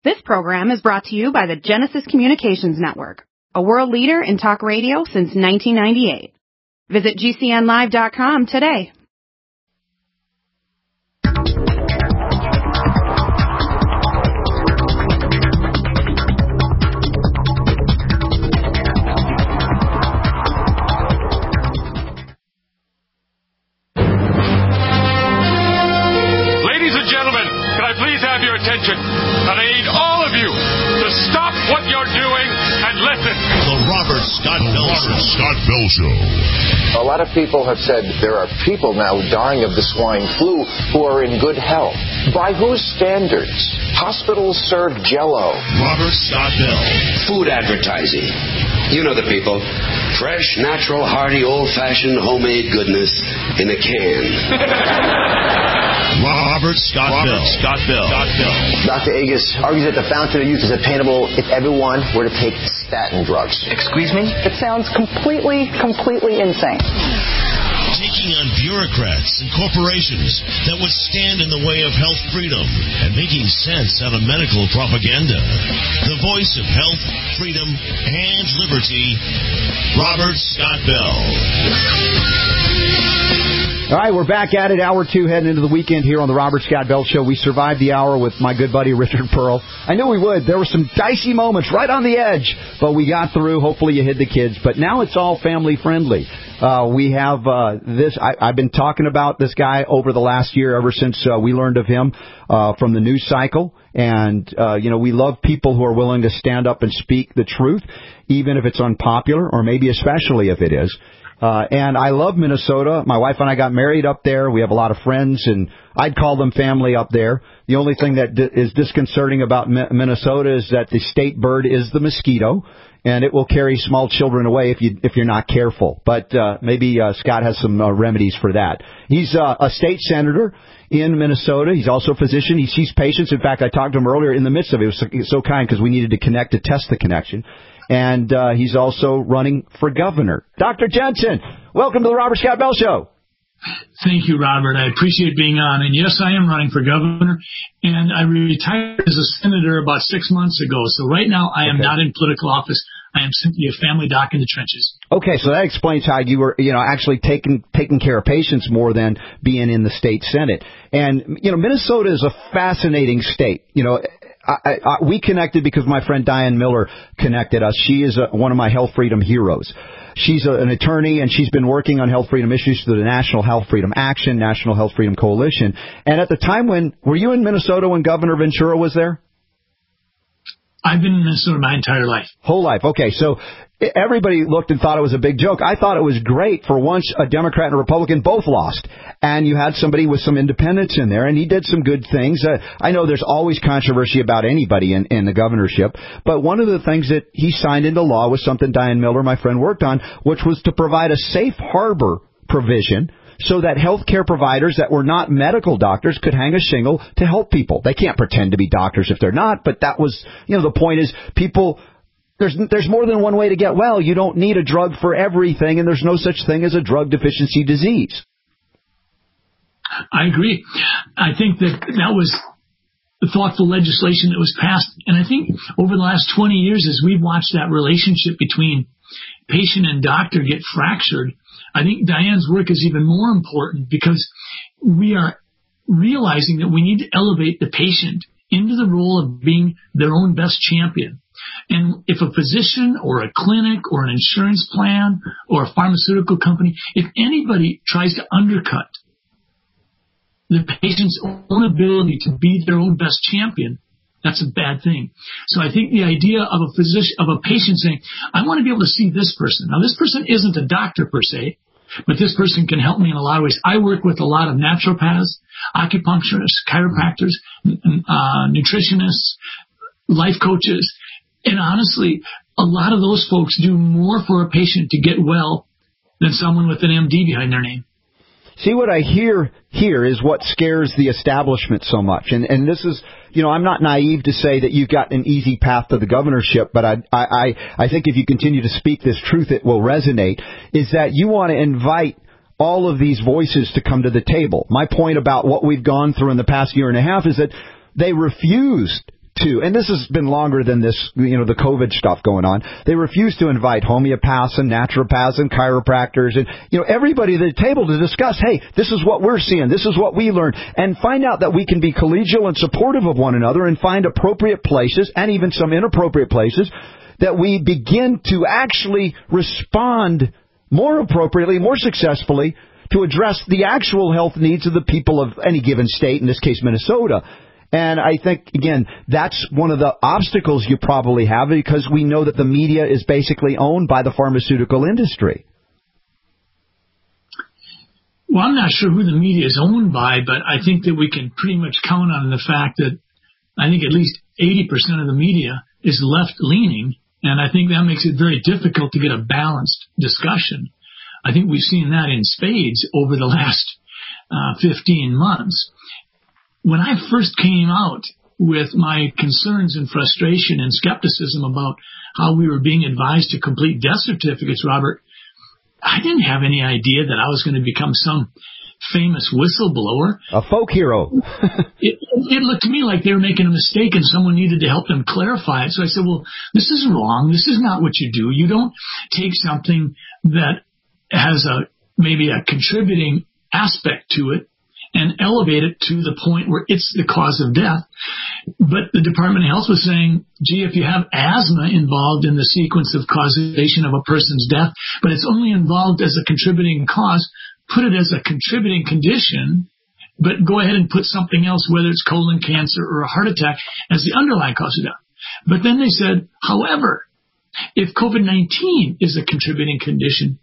This program is brought to you by the Genesis Communications Network, a world leader in talk radio since 1998. Visit GCNlive.com today. Ladies and gentlemen, can I please have your attention? And I need all of you to stop what you're doing and listen. The Robert Scott Bell Show. A lot of people have said there are people now dying of the swine flu who are in good health. By whose standards? Hospitals serve Jell-O. Robert Scott Bell. Food advertising. You know the people. Fresh, natural, hearty, old-fashioned, homemade goodness in a can. Robert Scott Bell. Dr. Agus argues that the fountain of youth is attainable if everyone were to take statin drugs. Excuse me? It sounds completely insane. Taking on bureaucrats and corporations that would stand in the way of health freedom and making sense out of medical propaganda. The voice of health, freedom, and liberty, Robert Scott Bell. All right, we're back at it. Hour 2 heading into the weekend here on the Robert Scott Bell Show. We survived the hour with my good buddy Richard Pearl. I knew we would. There were some dicey moments right on the edge, but we got through. Hopefully you hid the kids. But now it's all family friendly. We have this. I've been talking about this guy over the last year, ever since we learned of him from the news cycle. And, we love people who are willing to stand up and speak the truth, even if it's unpopular, or maybe especially if it is. And I love Minnesota. My wife and I got married up there. We have a lot of friends, and I'd call them family up there. The only thing that is disconcerting about Minnesota is that the state bird is the mosquito, and it will carry small children away if you're not careful. But maybe Scott has some remedies for that. He's a state senator in Minnesota. He's also a physician. He sees patients. In fact, I talked to him earlier in the midst of it. It was so kind because we needed to connect to test the connection. And he's also running for governor. Dr. Jensen, welcome to the Robert Scott Bell Show. Thank you, Robert. I appreciate being on. And yes, I am running for governor. And I retired as a senator about 6 months ago. So right now I am not in political office. I am simply a family doc in the trenches. Okay, so that explains how you were, actually taking care of patients more than being in the state Senate. And, Minnesota is a fascinating state. We connected because my friend Diane Miller connected us. She is one of my health freedom heroes. She's an attorney, and she's been working on health freedom issues through the National Health Freedom Action, National Health Freedom Coalition. And at the time were you in Minnesota when Governor Ventura was there? I've been in Minnesota my entire life. Whole life. Okay, so everybody looked and thought it was a big joke. I thought it was great. For once, a Democrat and a Republican both lost. And you had somebody with some independence in there, and he did some good things. I know there's always controversy about anybody in the governorship, but one of the things that he signed into law was something Diane Miller, my friend, worked on, which was to provide a safe harbor provision so that health care providers that were not medical doctors could hang a shingle to help people. They can't pretend to be doctors if they're not, but that was, the point is people... There's more than one way to get well. You don't need a drug for everything, and there's no such thing as a drug deficiency disease. I agree. I think that was the thoughtful legislation that was passed. And I think over the last 20 years, as we've watched that relationship between patient and doctor get fractured, I think Diane's work is even more important because we are realizing that we need to elevate the patient into the role of being their own best champion. And if a physician or a clinic or an insurance plan or a pharmaceutical company, if anybody tries to undercut the patient's own ability to be their own best champion, that's a bad thing. So I think the idea of a patient saying, I want to be able to see this person. Now, this person isn't a doctor per se, but this person can help me in a lot of ways. I work with a lot of naturopaths, acupuncturists, chiropractors, nutritionists, life coaches. And honestly, a lot of those folks do more for a patient to get well than someone with an MD behind their name. See, what I hear here is what scares the establishment so much. And this is, I'm not naive to say that you've got an easy path to the governorship, but I think if you continue to speak this truth, it will resonate, is that you want to invite all of these voices to come to the table. My point about what we've gone through in the past year and a half is that they refused to, and this has been longer than this, the COVID stuff going on, they refuse to invite homeopaths and naturopaths and chiropractors and, everybody at the table to discuss, hey, this is what we're seeing, this is what we learned, and find out that we can be collegial and supportive of one another and find appropriate places and even some inappropriate places that we begin to actually respond more appropriately, more successfully to address the actual health needs of the people of any given state, in this case Minnesota. And I think, again, that's one of the obstacles you probably have because we know that the media is basically owned by the pharmaceutical industry. Well, I'm not sure who the media is owned by, but I think that we can pretty much count on the fact that I think at least 80% of the media is left-leaning. And I think that makes it very difficult to get a balanced discussion. I think we've seen that in spades over the last 15 months. When I first came out with my concerns and frustration and skepticism about how we were being advised to complete death certificates, Robert, I didn't have any idea that I was going to become some famous whistleblower. A folk hero. It looked to me like they were making a mistake and someone needed to help them clarify it. So I said, well, this is wrong. This is not what you do. You don't take something that has maybe a contributing aspect to it and elevate it to the point where it's the cause of death. But the Department of Health was saying, gee, if you have asthma involved in the sequence of causation of a person's death, but it's only involved as a contributing cause, put it as a contributing condition, but go ahead and put something else, whether it's colon cancer or a heart attack, as the underlying cause of death. But then they said, however, if COVID-19 is a contributing condition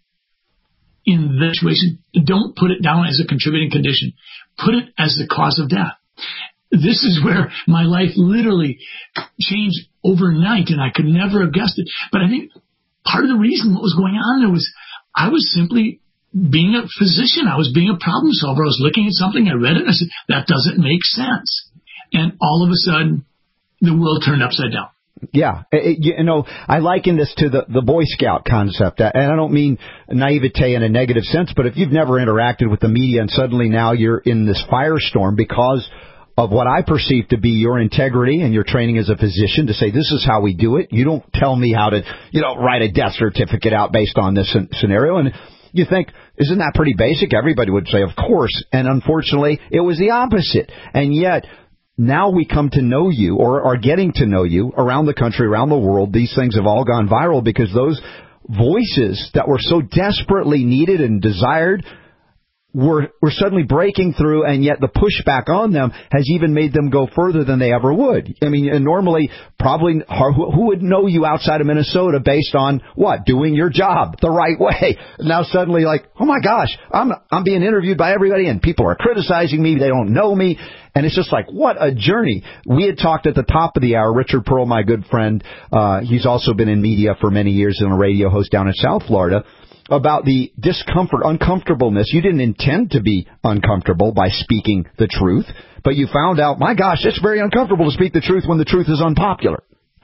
in that situation, don't put it down as a contributing condition. Put it as the cause of death. This is where my life literally changed overnight, and I could never have guessed it. But I think part of the reason what was going on there was I was simply being a physician. I was being a problem solver. I was looking at something, I read it, and I said, that doesn't make sense. And all of a sudden, the world turned upside down. Yeah. I liken this to the Boy Scout concept. And I don't mean naivete in a negative sense, but if you've never interacted with the media and suddenly now you're in this firestorm because of what I perceive to be your integrity and your training as a physician to say, this is how we do it. You don't tell me how to, write a death certificate out based on this scenario. And you think, isn't that pretty basic? Everybody would say, of course. And unfortunately, it was the opposite. And yet, now we come to know you or are getting to know you around the country, around the world. These things have all gone viral because those voices that were so desperately needed and desired were suddenly breaking through, and yet the pushback on them has even made them go further than they ever would. I mean, and normally, probably, who would know you outside of Minnesota based on what? Doing your job the right way. Now suddenly, like, oh my gosh, I'm being interviewed by everybody, and people are criticizing me. They don't know me. And it's just like, what a journey. We had talked at the top of the hour, Richard Pearl, my good friend, he's also been in media for many years and a radio host down in South Florida, about the discomfort, uncomfortableness. You didn't intend to be uncomfortable by speaking the truth, but you found out, my gosh, it's very uncomfortable to speak the truth when the truth is unpopular.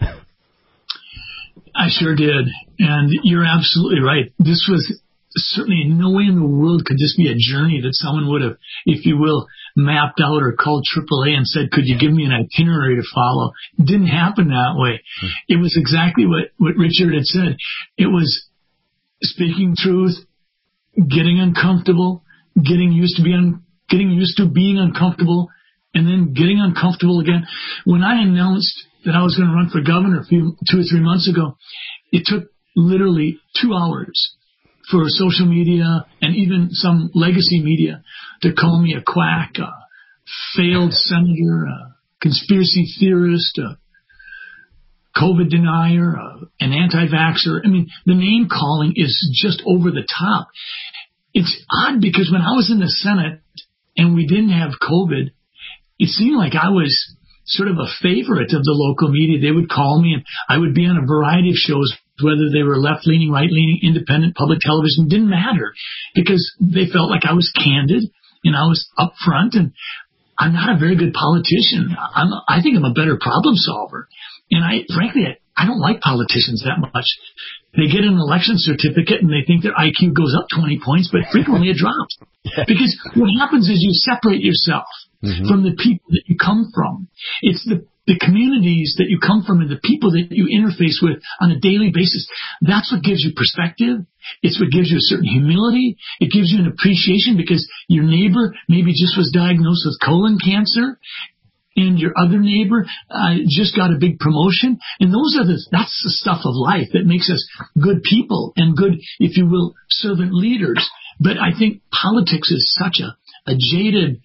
I sure did. And you're absolutely right. This was certainly no way in the world could this be a journey that someone would have, if you will, mapped out or called AAA and said, could you give me an itinerary to follow? It didn't happen that way. It was exactly what Richard had said. It was speaking truth, getting uncomfortable, getting used to being uncomfortable, and then getting uncomfortable again. When I announced that I was going to run for governor 2 or 3 months ago, it took literally 2 hours for social media and even some legacy media to call me a quack, a failed senator, a conspiracy theorist, a COVID denier, an anti-vaxxer. I mean, the name calling is just over the top. It's odd because when I was in the Senate and we didn't have COVID, it seemed like I was sort of a favorite of the local media. They would call me and I would be on a variety of shows, whether they were left-leaning, right-leaning, independent, public television, didn't matter because they felt like I was candid and I was upfront, and I'm not a very good politician. I think I'm a better problem solver. And frankly, I don't like politicians that much. They get an election certificate and they think their IQ goes up 20 points, but frequently it drops. Because what happens is you separate yourself from the people that you come from. It's the the communities that you come from and the people that you interface with on a daily basis, that's what gives you perspective. It's what gives you a certain humility. It gives you an appreciation because your neighbor maybe just was diagnosed with colon cancer and your other neighbor just got a big promotion. And that's the stuff of life that makes us good people and good, if you will, servant leaders. But I think politics is such a jaded,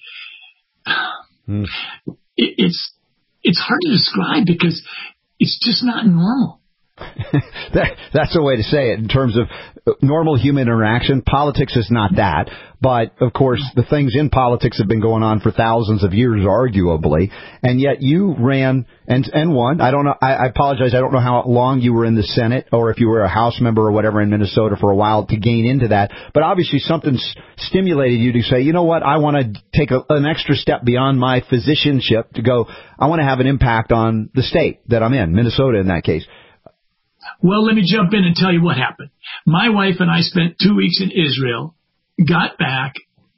it's hard to describe because it's just not normal. That's a way to say it in terms of normal human interaction. Politics is not that. But, of course, the things in politics have been going on for thousands of years, arguably. And yet you ran and won. I don't know. I apologize. I don't know how long you were in the Senate or if you were a House member or whatever in Minnesota for a while to gain into that. But obviously something stimulated you to say, you know what, I want to take an extra step beyond my physicianship to go, I want to have an impact on the state that I'm in, Minnesota in that case. Well, let me jump in and tell you what happened. My wife and I spent 2 weeks in Israel, got back,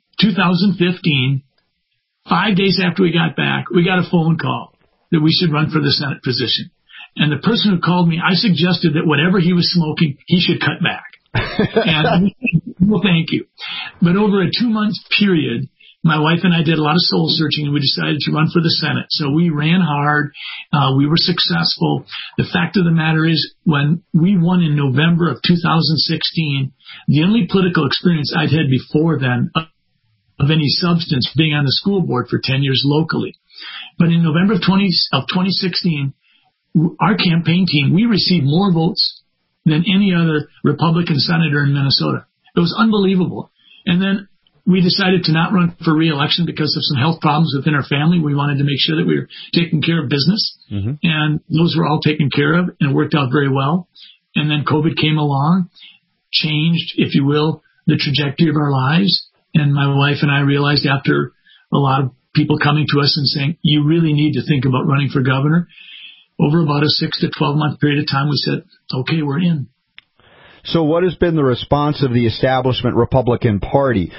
2015. 5 days after we got back, we got a phone call that we should run for the Senate position. And the person who called me, I suggested that whatever he was smoking, he should cut back. And well, thank you. But over a 2-month period, my wife and I did a lot of soul searching, and we decided to run for the Senate. So we ran hard. We were successful. The fact of the matter is, when we won in November of 2016, the only political experience I'd had before then of any substance being on the school board for 10 years locally. But in November of 2016, our campaign team, we received more votes than any other Republican senator in Minnesota. It was unbelievable. And then we decided to not run for re-election because of some health problems within our family. We wanted to make sure that we were taking care of business. Mm-hmm. And those were all taken care of, and it worked out very well. And then COVID came along, changed, if you will, the trajectory of our lives. And my wife and I realized after a lot of people coming to us and saying, you really need to think about running for governor, over about a 6 to 12 month period of time, we said, okay, we're in. So what has been the response of the establishment Republican Party?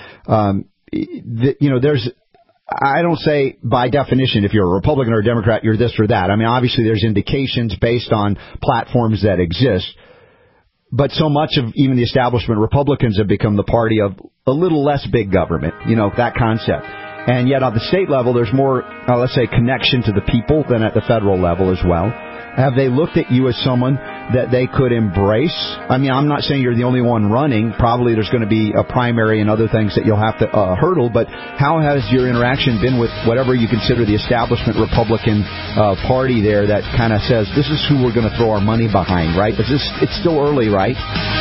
There's, I don't say by definition if you're a Republican or a Democrat, you're this or that. I mean, obviously there's indications based on platforms that exist. But so much of even the establishment Republicans have become the party of a little less big government, that concept. And yet on the state level, there's more, let's say, connection to the people than at the federal level as well. Have they looked at you as someone that they could embrace? I mean, I'm not saying you're the only one running. Probably there's going to be a primary and other things that you'll have to hurdle. But how has your interaction been with whatever you consider the establishment Republican Party there that kind of says, this is who we're going to throw our money behind, right? It's still early, right?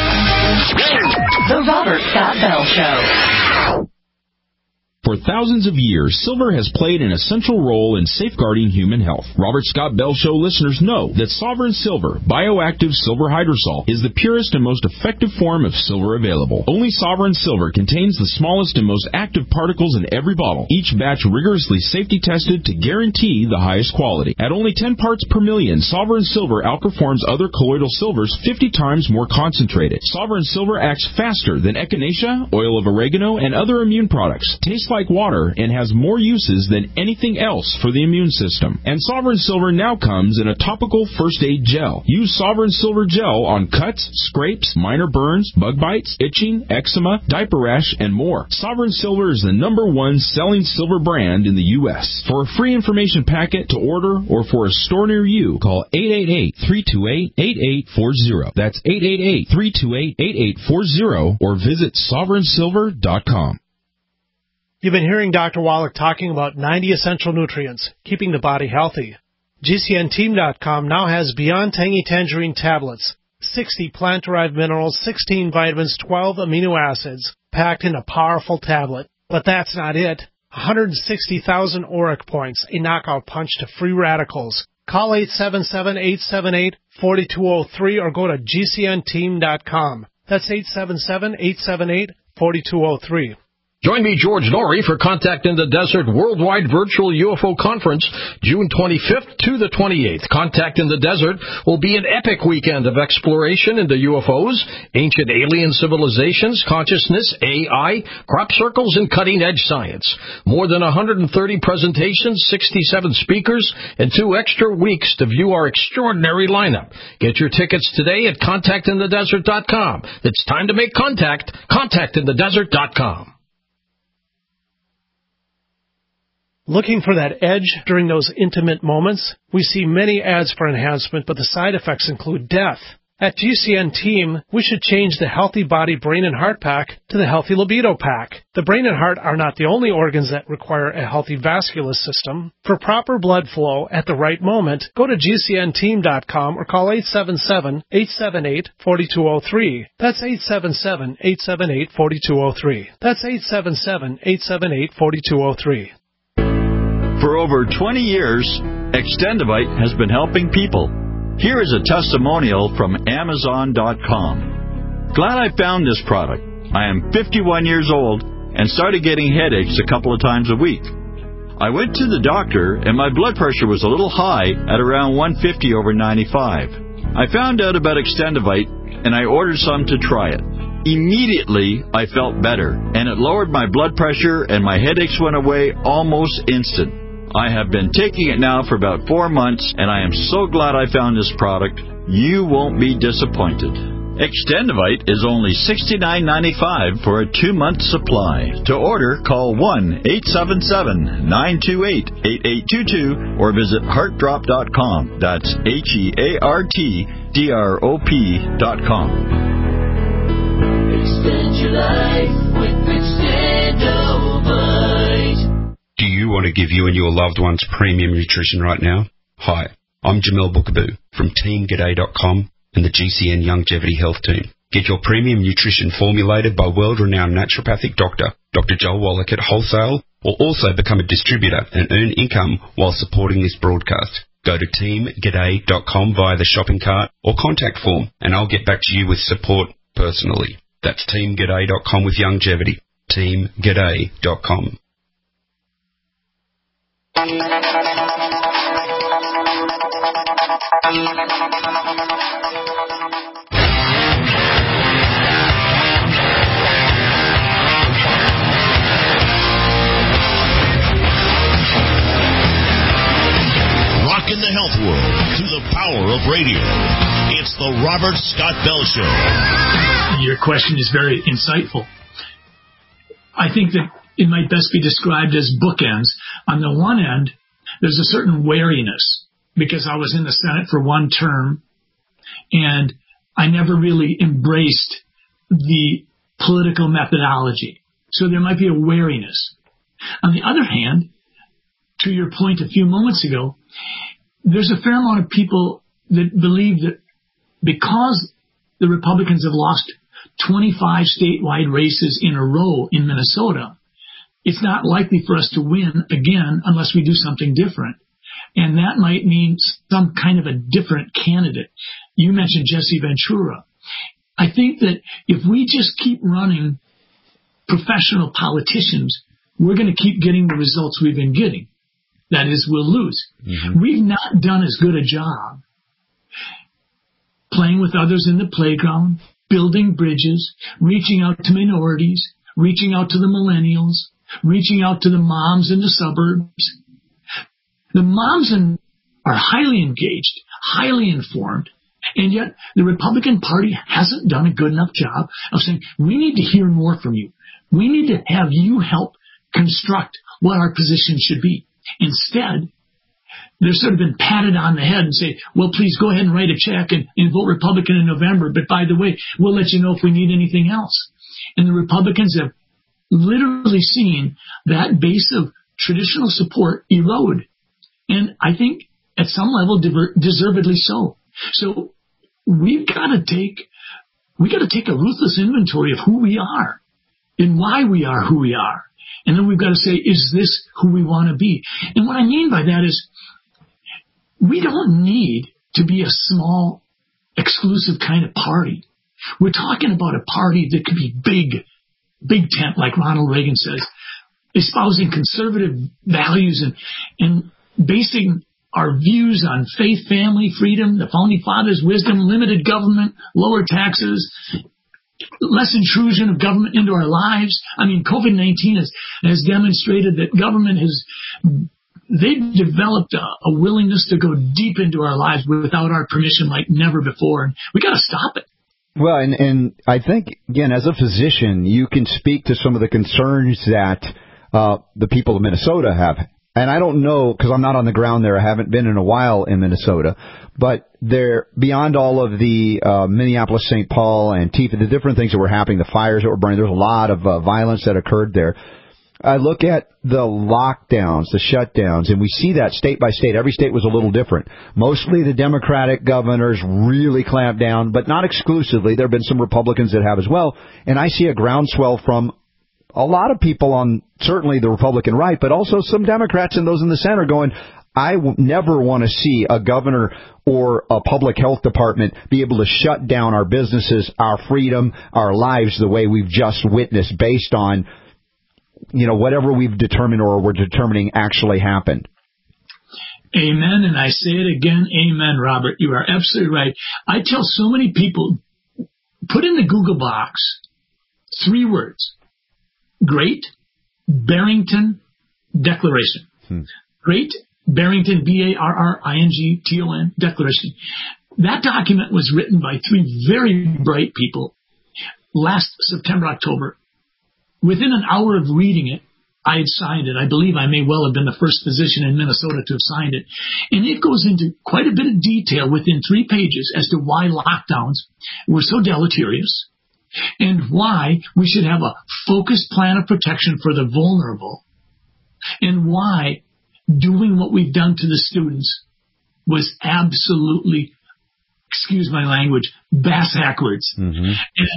The Robert Scott Bell Show. For thousands of years, silver has played an essential role in safeguarding human health. Robert Scott Bell Show listeners know that Sovereign Silver, bioactive silver hydrosol, is the purest and most effective form of silver available. Only Sovereign Silver contains the smallest and most active particles in every bottle, each batch rigorously safety tested to guarantee the highest quality. At only 10 parts per million, Sovereign Silver outperforms other colloidal silvers 50 times more concentrated. Sovereign Silver acts faster than echinacea, oil of oregano, and other immune products. Tastes like water and has more uses than anything else for the immune system. And Sovereign Silver now comes in a topical first aid gel. Use Sovereign Silver gel on cuts, scrapes, minor burns, bug bites, itching, eczema, diaper rash, and more. Sovereign Silver is the #1 selling silver brand in the U.S. For a free information packet to order or for a store near you, call 888-328-8840. That's 888-328-8840 or visit sovereignsilver.com. You've been hearing Dr. Wallach talking about 90 essential nutrients, keeping the body healthy. GCNteam.com now has Beyond Tangy Tangerine tablets, 60 plant-derived minerals, 16 vitamins, 12 amino acids, packed in a powerful tablet. But that's not it. 160,000 ORAC points, a knockout punch to free radicals. Call 877-878-4203 or go to GCNteam.com. That's 877-878-4203. Join me, George Norrie, for Contact in the Desert Worldwide Virtual UFO Conference, June 25th to the 28th. Contact in the Desert will be an epic weekend of exploration into UFOs, ancient alien civilizations, consciousness, AI, crop circles, and cutting-edge science. More than 130 presentations, 67 speakers, and 2 extra weeks to view our extraordinary lineup. Get your tickets today at contactinthedesert.com. It's time to make contact. Contactinthedesert.com. Looking for that edge during those intimate moments? We see many ads for enhancement, but the side effects include death. At GCN Team, we should change the Healthy Body Brain and Heart Pack to the Healthy Libido Pack. The brain and heart are not the only organs that require a healthy vascular system. For proper blood flow at the right moment, go to GCNteam.com or call 877-878-4203. That's 877-878-4203. That's 877-878-4203. For over 20 years, Extendivite has been helping people. Here is a testimonial from Amazon.com. Glad I found this product. I am 51 years old and started getting headaches a couple of times a week. I went to the doctor and my blood pressure was a little high at around 150 over 95. I found out about Extendivite and I ordered some to try it. Immediately, I felt better, and it lowered my blood pressure and my headaches went away almost instant. I have been taking it now for about 4 months, and I am so glad I found this product. You won't be disappointed. Extendivite is only $69.95 for a 2-month supply. To order, call 1-877-928-8822 or visit heartdrop.com. That's HEARTDROP.com. Extend your life with Extendivite. Do you want to give you and your loved ones premium nutrition right now? Hi, I'm Jamel Bookaboo from TeamGaday.com and the GCN Longevity Health Team. Get your premium nutrition formulated by world-renowned naturopathic doctor, Dr. Joel Wallach at Wholesale, or also become a distributor and earn income while supporting this broadcast. Go to TeamGaday.com via the shopping cart or contact form, and I'll get back to you with support personally. That's TeamGaday.com with longevity. TeamGaday.com. Rockin' the health world through the power of radio. It's the Robert Scott Bell Show. Your question is very insightful. I think that it might best be described as bookends. On the one end, there's a certain wariness because I was in the Senate for one term and I never really embraced the political methodology. So there might be a wariness. On the other hand, to your point a few moments ago, there's a fair amount of people that believe that because the Republicans have lost 25 statewide races in a row in Minnesota, it's not likely for us to win again unless we do something different. And that might mean some kind of a different candidate. You mentioned Jesse Ventura. I think that if we just keep running professional politicians, we're going to keep getting the results we've been getting. That is, we'll lose. Mm-hmm. We've not done as good a job playing with others in the playground, building bridges, reaching out to minorities, reaching out to the millennials, reaching out to the moms in the suburbs. The moms are highly engaged, highly informed, and yet the Republican Party hasn't done a good enough job of saying, we need to hear more from you. We need to have you help construct what our position should be. Instead, they've sort of been patted on the head and say, well, please go ahead and write a check and vote Republican in November. But by the way, we'll let you know if we need anything else. And the Republicans have literally seen that base of traditional support erode. And I think at some level, deservedly so. So we've got to take a ruthless inventory of who we are and why we are who we are. And then we've got to say, is this who we want to be? And what I mean by that is we don't need to be a small, exclusive kind of party. We're talking about a party that could be big big tent, like Ronald Reagan says, espousing conservative values and basing our views on faith, family, freedom, the Founding Fathers' wisdom, limited government, lower taxes, less intrusion of government into our lives. I mean, COVID-19 has demonstrated that government they've developed a willingness to go deep into our lives without our permission like never before. And we got to stop it. Well, and I think, again, as a physician, you can speak to some of the concerns that the people of Minnesota have. And I don't know, because I'm not on the ground there. I haven't been in a while in Minnesota. But they're beyond all of the Minneapolis, St. Paul, Antifa, the different things that were happening, the fires that were burning. There's a lot of violence that occurred there. I look at the lockdowns, the shutdowns, and we see that state by state. Every state was a little different. Mostly the Democratic governors really clamped down, but not exclusively. There have been some Republicans that have as well. And I see a groundswell from a lot of people on certainly the Republican right, but also some Democrats and those in the center going, I never want to see a governor or a public health department be able to shut down our businesses, our freedom, our lives the way we've just witnessed based on, whatever we've determined or we're determining actually happened. Amen. And I say it again. Amen, Robert. You are absolutely right. I tell so many people, put in the Google box 3 words. Great Barrington Declaration. Great Barrington, Barrington Declaration. That document was written by 3 very bright people last September, October. Within an hour of reading it, I had signed it. I believe I may well have been the first physician in Minnesota to have signed it. And it goes into quite a bit of detail within 3 pages as to why lockdowns were so deleterious and why we should have a focused plan of protection for the vulnerable and why doing what we've done to the students was absolutely, excuse my language, bass-backwards. And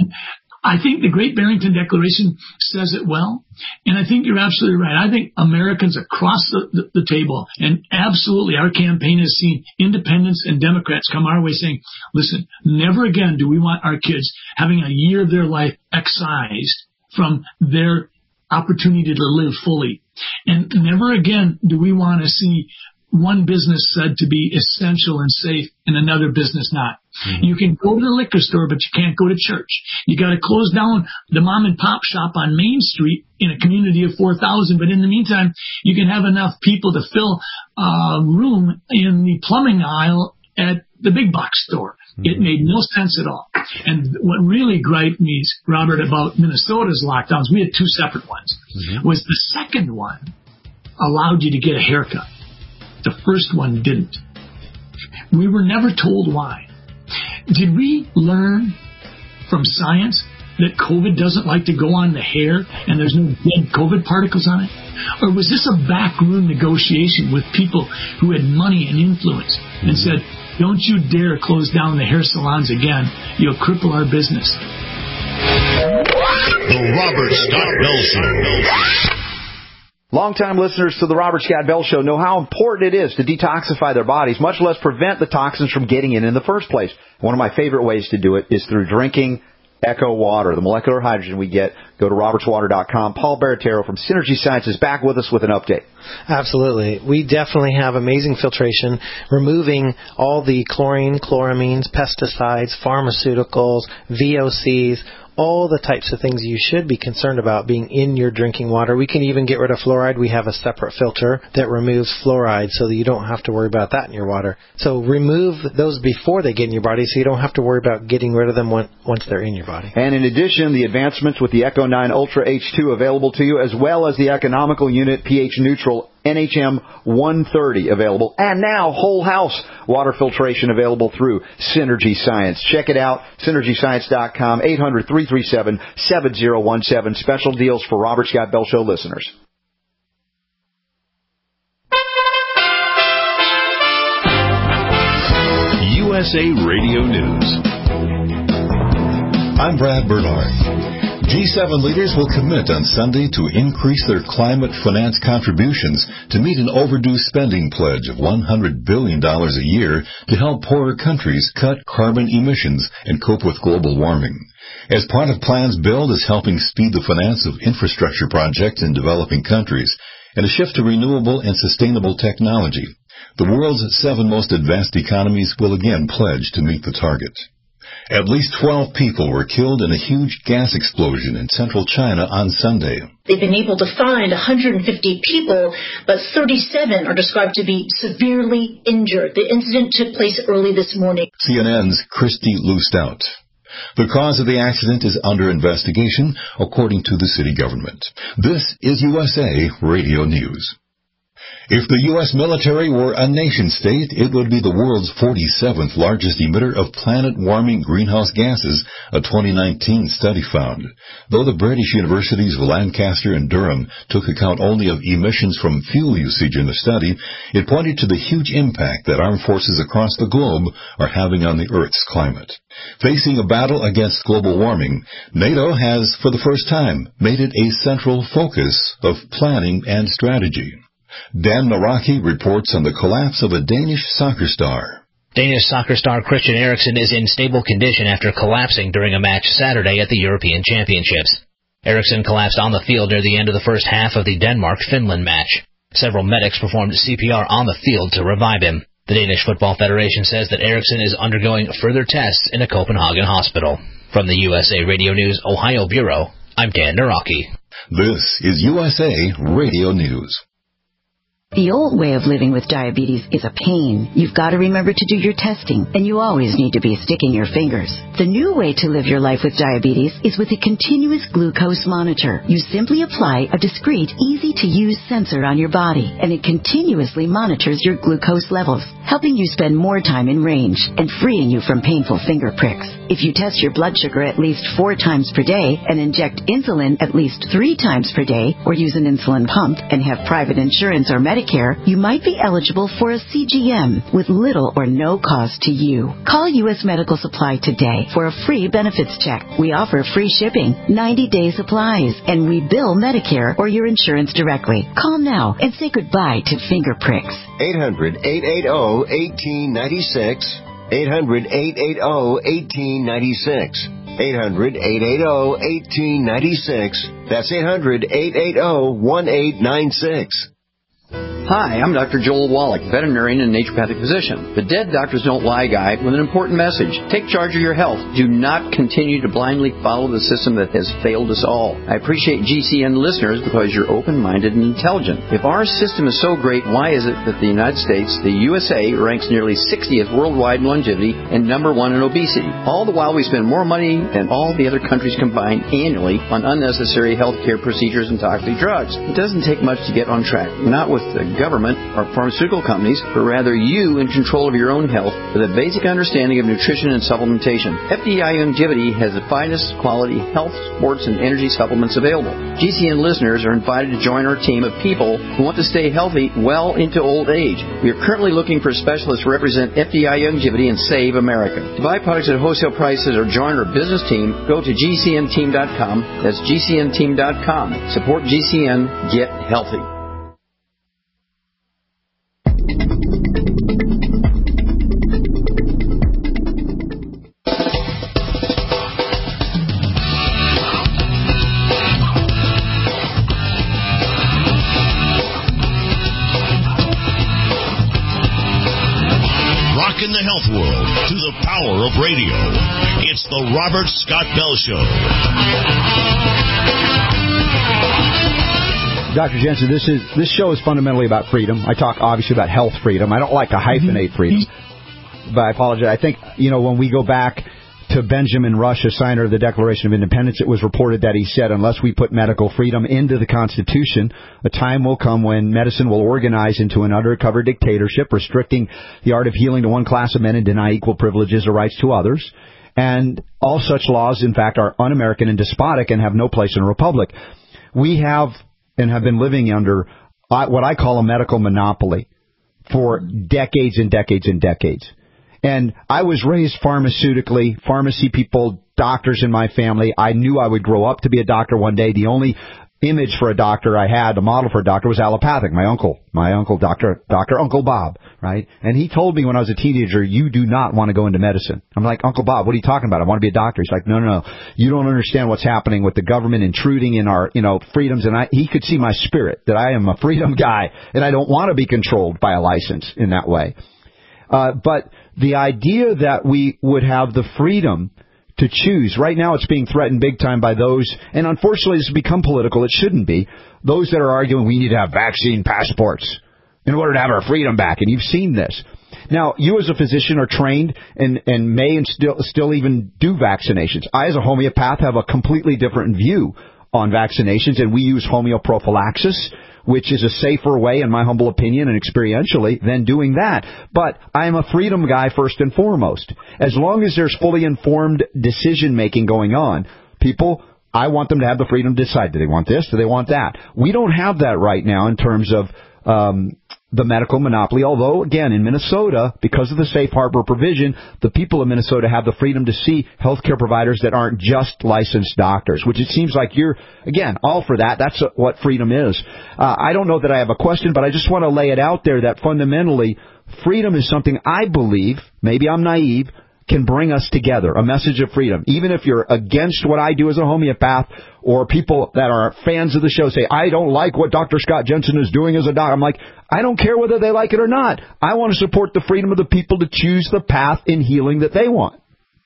I think the Great Barrington Declaration says it well, and I think you're absolutely right. I think Americans across the table, and absolutely our campaign has seen independents and Democrats come our way saying, listen, never again do we want our kids having a year of their life excised from their opportunity to live fully. And never again do we want to see one business said to be essential and safe and another business not. You can go to the liquor store, but you can't go to church. You got to close down the mom and pop shop on Main Street in a community of 4,000. But in the meantime, you can have enough people to fill a room in the plumbing aisle at the big box store. It made no sense at all. And what really griped me, Robert, about Minnesota's lockdowns, we had 2 separate ones, was the second one allowed you to get a haircut. The first one didn't. We were never told why. Did we learn from science that COVID doesn't like to go on the hair and there's no dead COVID particles on it? Or was this a backroom negotiation with people who had money and influence and said, don't you dare close down the hair salons again. You'll cripple our business. The Robert Scott Bell Show. Longtime listeners to the Robert Scott Bell Show know how important it is to detoxify their bodies, much less prevent the toxins from getting in the first place. One of my favorite ways to do it is through drinking Echo Water, the molecular hydrogen we get. Go to robertswater.com. Paul Baratero from Synergy Science is back with us with an update. Absolutely. We definitely have amazing filtration, removing all the chlorine, chloramines, pesticides, pharmaceuticals, VOCs, all the types of things you should be concerned about being in your drinking water. We can even get rid of fluoride. We have a separate filter that removes fluoride so that you don't have to worry about that in your water. So remove those before they get in your body so you don't have to worry about getting rid of them once they're in your body. And in addition, the advancements with the Echo 9 Ultra H2 available to you, as well as the economical unit pH neutral NHM 130 available, and now whole house water filtration available through Synergy Science. Check it out, synergyscience.com, 800-337-7017. Special deals for Robert Scott Bell Show listeners. USA Radio News. I'm Brad Bernard. G7 leaders will commit on Sunday to increase their climate finance contributions to meet an overdue spending pledge of $100 billion a year to help poorer countries cut carbon emissions and cope with global warming. As part of plans, BUILD is helping speed the finance of infrastructure projects in developing countries and a shift to renewable and sustainable technology. The world's 7 most advanced economies will again pledge to meet the target. At least 12 people were killed in a huge gas explosion in central China on Sunday. They've been able to find 150 people, but 37 are described to be severely injured. The incident took place early this morning. CNN's Christy Lustout. The cause of the accident is under investigation, according to the city government. This is USA Radio News. If the U.S. military were a nation-state, it would be the world's 47th largest emitter of planet-warming greenhouse gases, a 2019 study found. Though the British universities of Lancaster and Durham took account only of emissions from fuel usage in the study, it pointed to the huge impact that armed forces across the globe are having on the Earth's climate. Facing a battle against global warming, NATO has, for the first time, made it a central focus of planning and strategy. Dan Naraki reports on the collapse of a Danish soccer star. Danish soccer star Christian Eriksen is in stable condition after collapsing during a match Saturday at the European Championships. Eriksen collapsed on the field near the end of the first half of the Denmark-Finland match. Several medics performed CPR on the field to revive him. The Danish Football Federation says that Eriksen is undergoing further tests in a Copenhagen hospital. From the USA Radio News Ohio Bureau, I'm Dan Naraki. This is USA Radio News. The old way of living with diabetes is a pain. You've got to remember to do your testing, and you always need to be sticking your fingers. The new way to live your life with diabetes is with a continuous glucose monitor. You simply apply a discreet, easy-to-use sensor on your body, and it continuously monitors your glucose levels, helping you spend more time in range and freeing you from painful finger pricks. If you test your blood sugar at least 4 times per day and inject insulin at least 3 times per day, or use an insulin pump and have private insurance or Medicare, you might be eligible for a CGM with little or no cost to you. Call U.S. Medical Supply today for a free benefits check. We offer free shipping, 90-day supplies, and we bill Medicare or your insurance directly. Call now and say goodbye to finger pricks. 800-880-1896. 800-880-1896. 800-880-1896. That's 800-880-1896. Hi, I'm Dr. Joel Wallach, veterinarian and naturopathic physician. The Dead Doctors Don't Lie guy with an important message. Take charge of your health. Do not continue to blindly follow the system that has failed us all. I appreciate GCN listeners because you're open-minded and intelligent. If our system is so great, why is it that the United States, the USA, ranks nearly 60th worldwide in longevity and number 1 in obesity? All the while we spend more money than all the other countries combined annually on unnecessary health care procedures and toxic drugs. It doesn't take much to get on track. Not with the government or pharmaceutical companies, but rather you in control of your own health with a basic understanding of nutrition and supplementation. FDI Longevity has the finest quality health, sports, and energy supplements available. GCN listeners are invited to join our team of people who want to stay healthy well into old age. We are currently looking for specialists to represent FDI Longevity and Save America. To buy products at wholesale prices or join our business team, go to GCNteam.com. That's GCNteam.com. Support GCN. Get healthy. In the health world through the power of radio. It's the Robert Scott Bell Show. Dr. Jensen, this show is fundamentally about freedom. I talk obviously about health freedom. I don't like to hyphenate freedom, but I apologize. I think, when we go back to Benjamin Rush, a signer of the Declaration of Independence, it was reported that he said, unless we put medical freedom into the Constitution, a time will come when medicine will organize into an undercover dictatorship, restricting the art of healing to one class of men and deny equal privileges or rights to others. And all such laws, in fact, are un-American and despotic and have no place in a republic. We have and have been living under what I call a medical monopoly for decades and decades and decades. And I was raised pharmaceutically. Pharmacy people doctors in my family. I knew I would grow up to be a doctor one day. The only image for a doctor I had, a model for a doctor, was allopathic. My uncle, Dr. Uncle Bob, right? And he told me when I was a teenager, you do not want to go into medicine. I'm like, Uncle Bob, what are you talking about? I want to be a doctor. He's like, no. You don't understand what's happening with the government intruding in our, freedoms. And he could see my spirit, that I am a freedom guy, and I don't want to be controlled by a license in that way. But the idea that we would have the freedom to choose. Right now it's being threatened big time by those, and unfortunately this has become political, it shouldn't be, those that are arguing we need to have vaccine passports in order to have our freedom back. And you've seen this. Now, you as a physician are trained and may and still even do vaccinations. I as a homeopath have a completely different view on vaccinations, and we use homeoprophylaxis, which is a safer way, in my humble opinion and experientially, than doing that. But I am a freedom guy first and foremost. As long as there's fully informed decision-making going on, people, I want them to have the freedom to decide, do they want this, do they want that? We don't have that right now in terms of the medical monopoly, although, again, in Minnesota, because of the safe harbor provision, the people of Minnesota have the freedom to see healthcare providers that aren't just licensed doctors, which it seems like you're, again, all for that. That's what freedom is. I don't know that I have a question, but I just want to lay it out there that fundamentally, freedom is something I believe, maybe I'm naive, can bring us together, a message of freedom. Even if you're against what I do as a homeopath, or people that are fans of the show say, I don't like what Dr. Scott Jensen is doing as a doctor. I'm like, I don't care whether they like it or not. I want to support the freedom of the people to choose the path in healing that they want.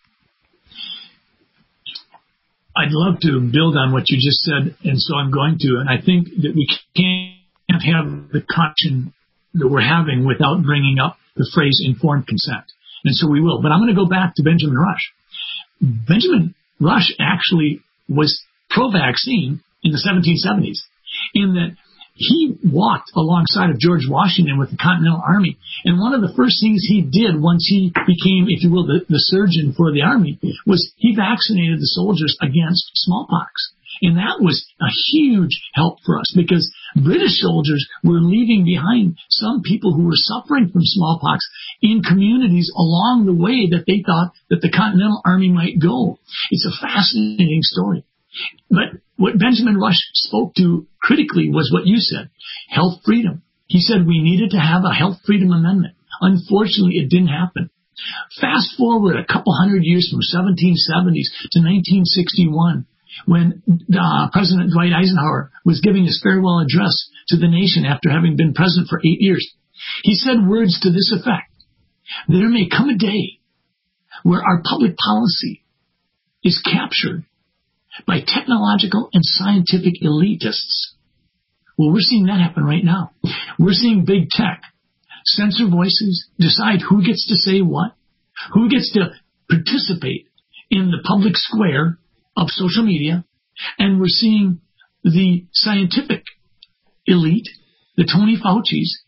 I'd love to build on what you just said, and so I'm going to. And I think that we can't have the conversation that we're having without bringing up the phrase informed consent. And so we will. But I'm going to go back to Benjamin Rush. Benjamin Rush actually was pro-vaccine in the 1770s, in that he walked alongside of George Washington with the Continental Army. And one of the first things he did once he became, if you will, the surgeon for the Army, was he vaccinated the soldiers against smallpox. And that was a huge help for us, because British soldiers were leaving behind some people who were suffering from smallpox in communities along the way that they thought that the Continental Army might go. It's a fascinating story. But what Benjamin Rush spoke to critically was what you said, health freedom. He said we needed to have a health freedom amendment. Unfortunately, it didn't happen. Fast forward a couple hundred years from 1770s to 1961, when President Dwight Eisenhower was giving his farewell address to the nation after having been president for 8 years. He said words to this effect: there may come a day where our public policy is captured by technological and scientific elitists. Well, we're seeing that happen right now. We're seeing big tech censor voices, decide who gets to say what, who gets to participate in the public square of social media, and we're seeing the scientific elite, the Tony Fauci's,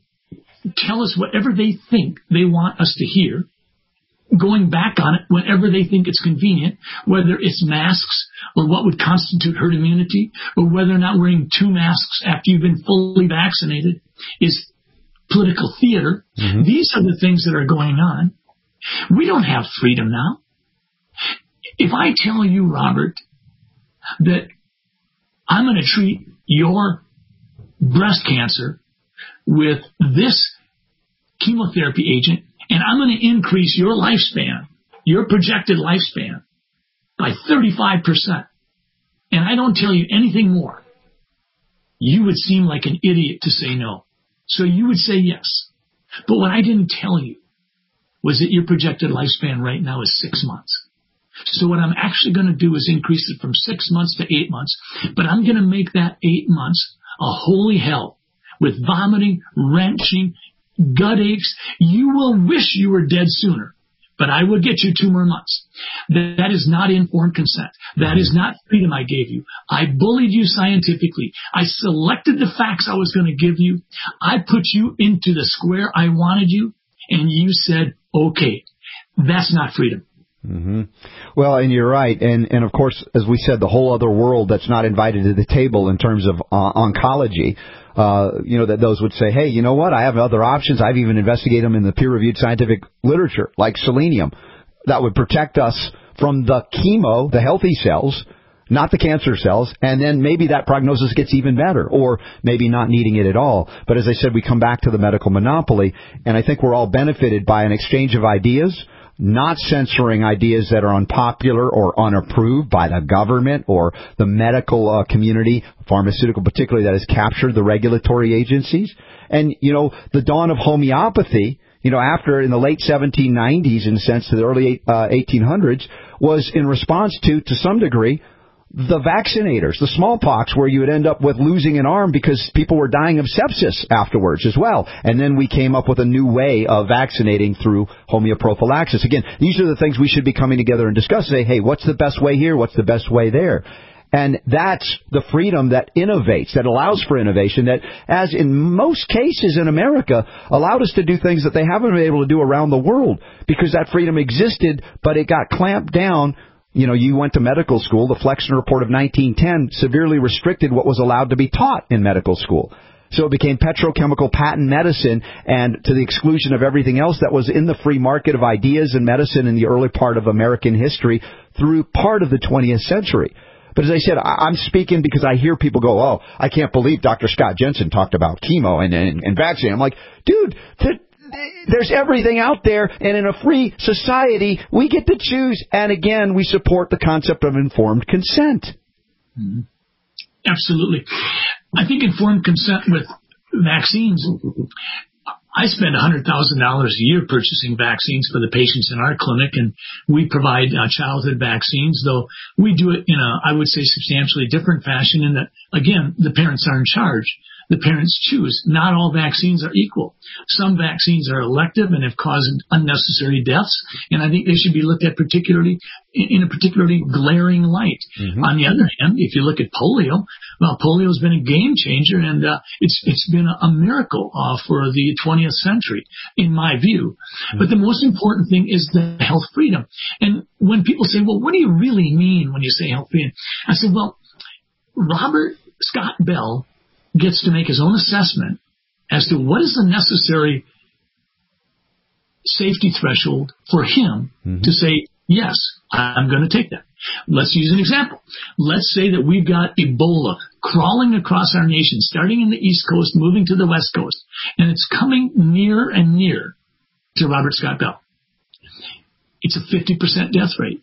tell us whatever they think they want us to hear, going back on it whenever they think it's convenient, whether it's masks or what would constitute herd immunity, or whether or not wearing 2 masks after you've been fully vaccinated is political theater. Mm-hmm. These are the things that are going on. We don't have freedom now. If I tell you, Robert, that I'm going to treat your breast cancer with this chemotherapy agent, and I'm going to increase your lifespan, your projected lifespan, by 35%, and I don't tell you anything more, you would seem like an idiot to say no. So you would say yes. But what I didn't tell you was that your projected lifespan right now is 6 months. So what I'm actually going to do is increase it from 6 months to 8 months, but I'm going to make that 8 months a holy hell with vomiting, wrenching, gut aches. You will wish you were dead sooner, but I will get you 2 more months. That is not informed consent. That is not freedom I gave you. I bullied you scientifically. I selected the facts I was going to give you. I put you into the square I wanted you, and you said, okay. That's not freedom. Mm-hmm. Well, and you're right. And of course, as we said, the whole other world that's not invited to the table in terms of oncology, that those would say, hey, you know what? I have other options. I've even investigated them in the peer-reviewed scientific literature, like selenium, that would protect us from the chemo, the healthy cells, not the cancer cells, and then maybe that prognosis gets even better, or maybe not needing it at all. But as I said, we come back to the medical monopoly, and I think we're all benefited by an exchange of ideas, not censoring ideas that are unpopular or unapproved by the government or the medical community, pharmaceutical particularly, that has captured the regulatory agencies. And, the dawn of homeopathy, after in the late 1790s, in a sense, to the early 1800s, was in response to some degree, the vaccinators, the smallpox, where you would end up with losing an arm because people were dying of sepsis afterwards as well. And then we came up with a new way of vaccinating through homeoprophylaxis. Again, these are the things we should be coming together and discuss. Say, hey, what's the best way here? What's the best way there? And that's the freedom that innovates, that allows for innovation, that, as in most cases in America, allowed us to do things that they haven't been able to do around the world, because that freedom existed, but it got clamped down. You went to medical school. The Flexner Report of 1910 severely restricted what was allowed to be taught in medical school. So it became petrochemical patent medicine, and to the exclusion of everything else that was in the free market of ideas and medicine in the early part of American history through part of the 20th century. But as I said, I'm speaking because I hear people go, oh, I can't believe Dr. Scott Jensen talked about chemo and vaccine. I'm like, dude, there's everything out there, and in a free society, we get to choose. And again, we support the concept of informed consent. Mm-hmm. Absolutely. I think informed consent with vaccines, I spend $100,000 a year purchasing vaccines for the patients in our clinic, and we provide childhood vaccines, though we do it in I would say, substantially different fashion in that, again, the parents are in charge. The parents choose. Not all vaccines are equal. Some vaccines are elective and have caused unnecessary deaths, and I think they should be looked at in a particularly glaring light. Mm-hmm. On the other hand, if you look at polio, well, polio has been a game changer, and it's been a miracle for the 20th century, in my view. Mm-hmm. But the most important thing is the health freedom. And when people say, well, what do you really mean when you say health freedom? I said, well, Robert Scott Bell gets to make his own assessment as to what is the necessary safety threshold for him to say, yes, I'm going to take that. Let's use an example. Let's say that we've got Ebola crawling across our nation, starting in the East Coast, moving to the West Coast, and it's coming nearer and nearer to Robert Scott Bell. It's a 50% death rate.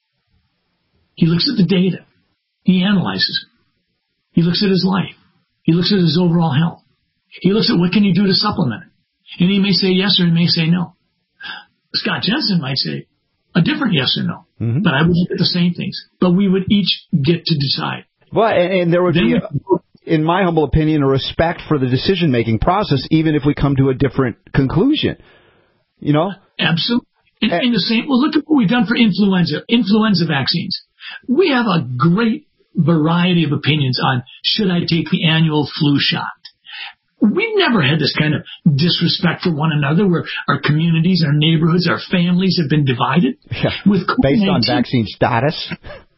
He looks at the data. He analyzes it. He looks at his life. He looks at his overall health. He looks at what can he do to supplement it. And he may say yes or he may say no. Scott Jensen might say a different yes or no. Mm-hmm. But I would look at the same things. But we would each get to decide. Well, and there would be, in my humble opinion, a respect for the decision-making process, even if we come to a different conclusion. Absolutely. In the same, well, look at what we've done for influenza vaccines. We have a great variety of opinions on should I take the annual flu shot. We've never had this kind of disrespect for one another where our communities, our neighborhoods, our families have been divided. Yeah. Based on vaccine status.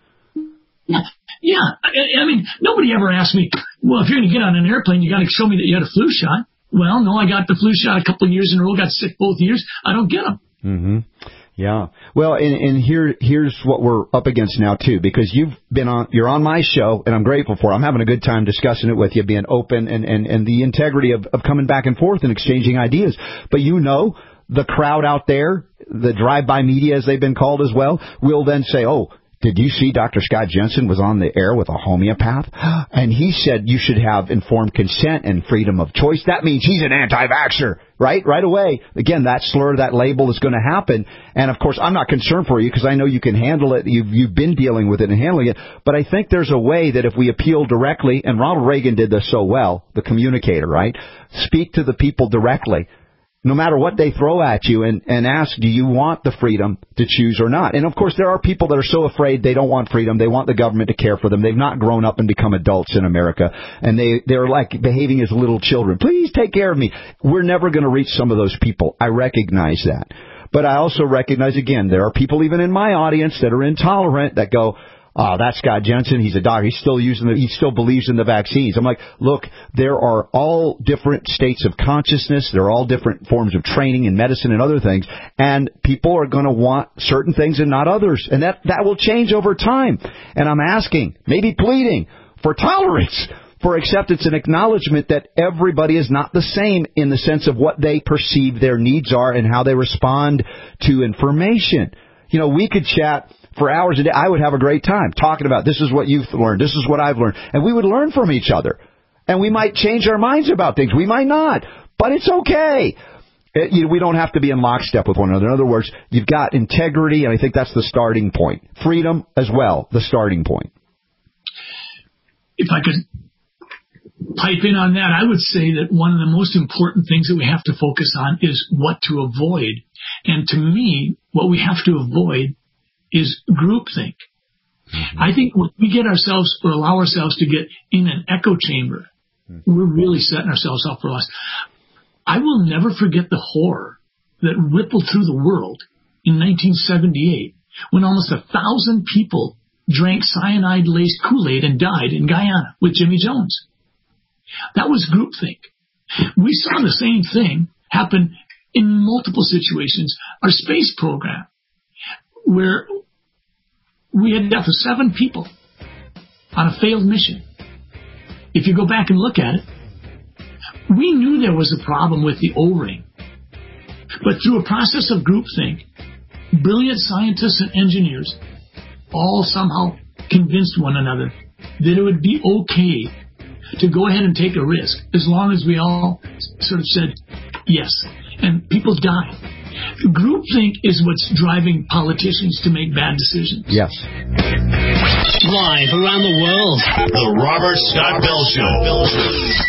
Yeah. I mean, nobody ever asked me, well, if you're going to get on an airplane, you got to show me that you had a flu shot. Well, no, I got the flu shot a couple of years in a row, got sick both years. I don't get them. Mm-hmm. Yeah. Well, and here's what we're up against now, too, because you're on my show, and I'm grateful for it. I'm having a good time discussing it with you, being open and the integrity of coming back and forth and exchanging ideas. But the crowd out there, the drive-by media, as they've been called as well, will then say, oh, did you see Dr. Scott Jensen was on the air with a homeopath? And he said you should have informed consent and freedom of choice. That means he's an anti-vaxxer, right? Right away. Again, that slur, that label is going to happen. And, of course, I'm not concerned for you because I know you can handle it. You've been dealing with it and handling it. But I think there's a way that if we appeal directly, and Ronald Reagan did this so well, the communicator, right? Speak to the people directly. No matter what they throw at you, and ask, do you want the freedom to choose or not? And, of course, there are people that are so afraid they don't want freedom. They want the government to care for them. They've not grown up and become adults in America. And they're like behaving as little children. Please take care of me. We're never going to reach some of those people. I recognize that. But I also recognize, again, there are people even in my audience that are intolerant that go, Oh, that's Scott Jensen. He's a doctor. He still believes in the vaccines. I'm like, look, there are all different states of consciousness. There are all different forms of training in medicine and other things. And people are going to want certain things and not others. And that will change over time. And I'm asking, maybe pleading, for tolerance, for acceptance and acknowledgement that everybody is not the same in the sense of what they perceive their needs are and how they respond to information. You know, we could chat for hours a day. I would have a great time talking about this is what you've learned, this is what I've learned, and we would learn from each other. And we might change our minds about things. We might not, but it's okay. We don't have to be in lockstep with one another. In other words, you've got integrity, and I think that's the starting point. Freedom as well, the starting point. If I could pipe in on that, I would say that one of the most important things that we have to focus on is what to avoid. And to me, what we have to avoid is groupthink. I think when we get ourselves or allow ourselves to get in an echo chamber, we're really setting ourselves up for loss. I will never forget the horror that rippled through the world in 1978 when almost 1,000 people drank cyanide-laced Kool-Aid and died in Guyana with Jimmy Jones. That was groupthink. We saw the same thing happen in multiple situations. Our space program, where we had death of 7 people on a failed mission. If you go back and look at it, we knew there was a problem with the O-ring. But through a process of groupthink, brilliant scientists and engineers all somehow convinced one another that it would be okay to go ahead and take a risk as long as we all sort of said yes. And people died. Groupthink is what's driving politicians to make bad decisions. Yes. Live around the world. The Robert Scott Bell Show.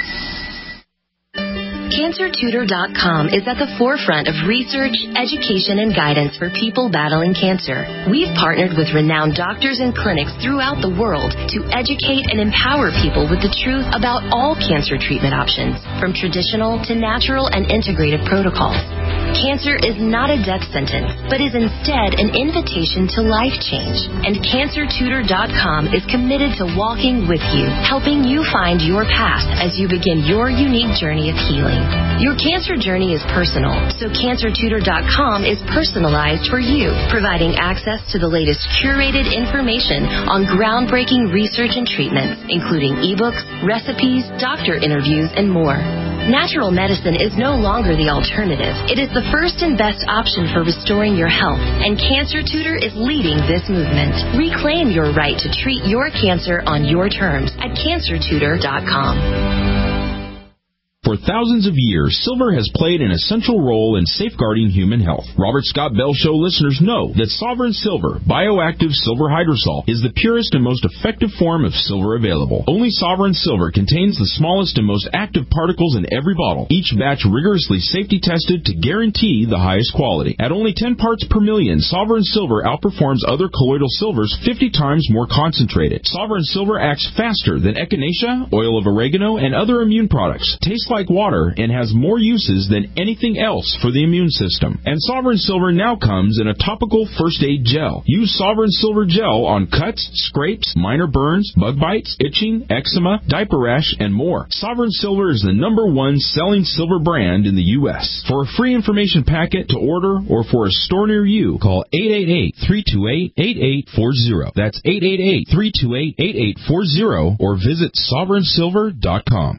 CancerTutor.com is at the forefront of research, education, and guidance for people battling cancer. We've partnered with renowned doctors and clinics throughout the world to educate and empower people with the truth about all cancer treatment options, from traditional to natural and integrative protocols. Cancer is not a death sentence, but is instead an invitation to life change. And CancerTutor.com is committed to walking with you, helping you find your path as you begin your unique journey of healing. Your cancer journey is personal, so CancerTutor.com is personalized for you, providing access to the latest curated information on groundbreaking research and treatments, including ebooks, recipes, doctor interviews, and more. Natural medicine is no longer the alternative. It is the first and best option for restoring your health, and Cancer Tutor is leading this movement. Reclaim your right to treat your cancer on your terms at CancerTutor.com. For thousands of years, silver has played an essential role in safeguarding human health. Robert Scott Bell Show listeners know that Sovereign Silver, bioactive silver hydrosol, is the purest and most effective form of silver available. Only Sovereign Silver contains the smallest and most active particles in every bottle, each batch rigorously safety tested to guarantee the highest quality. At only 10 parts per million, Sovereign Silver outperforms other colloidal silvers 50 times more concentrated. Sovereign Silver acts faster than echinacea, oil of oregano, and other immune products. Tastes like water and has more uses than anything else for the immune system. And Sovereign Silver now comes in a topical first aid gel. Use Sovereign Silver gel on cuts, scrapes, minor burns, bug bites, itching, eczema, diaper rash, and more. Sovereign Silver is the #1 selling silver brand in the U.S. For a free information packet to order or for a store near you, call 888-328-8840. That's 888-328-8840 or visit sovereignsilver.com.